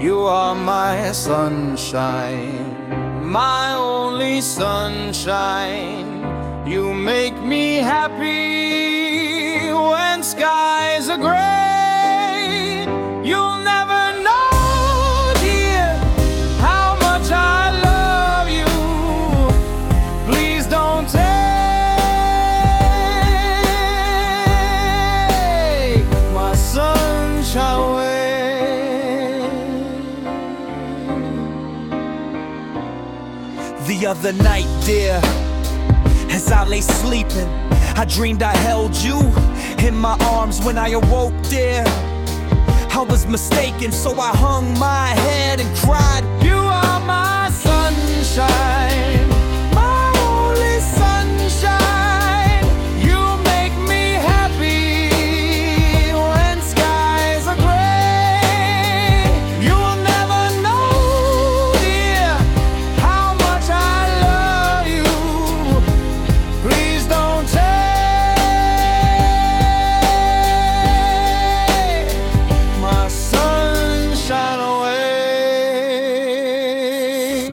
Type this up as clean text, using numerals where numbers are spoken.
You are my sunshine, my only sunshine. You make me happy when skies are gray. You'll never know, dear, how much I love you. Please don't take my sunshine away. The other night, dear, as I lay sleeping, I dreamed I held you in my arms. When I awoke, dear, I was mistaken, so I hung my head and cried. You are my sunshine.